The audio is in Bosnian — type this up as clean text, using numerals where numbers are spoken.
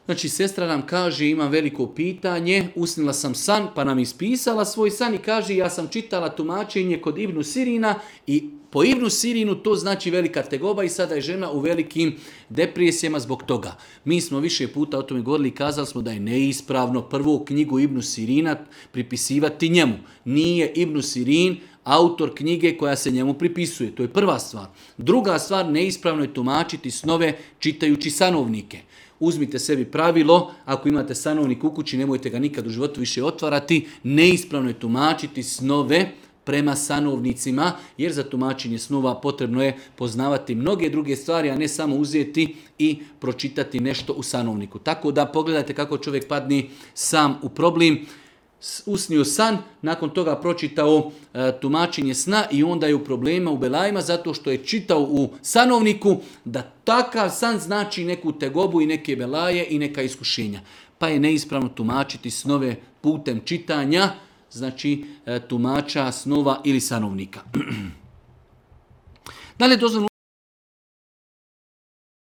Znači, sestra nam kaže, imam veliko pitanje, usnila sam san, pa nam ispisala svoj san i kaže, ja sam čitala tumačenje kod Ibnu Sirina i po Ibnu Sirinu to znači velika tegoba i sada je žena u velikim depresijama zbog toga. Mi smo više puta o tome govorili i kazali smo da je neispravno prvu knjigu Ibnu Sirina pripisivati njemu. Nije Ibnu Sirin autor knjige koja se njemu pripisuje. To je prva stvar. Druga stvar, neispravno je tumačiti snove čitajući sanovnike. Uzmite sebi pravilo, ako imate sanovnik u kući, nemojte ga nikad u životu više otvarati. Neispravno je tumačiti snove prema sanovnicima, jer za tumačenje snova potrebno je poznavati mnoge druge stvari, a ne samo uzeti i pročitati nešto u sanovniku. Tako da pogledajte kako čovjek padne sam u problem. Usnio san, nakon toga pročitao tumačenje sna i onda je u problema, u belajima, zato što je čitao u sanovniku da takav san znači neku tegobu i neke belaje i neka iskušenja. Pa je neispravno tumačiti snove putem čitanja, znači tumača snova ili sanovnika. Da li je dozvoljeno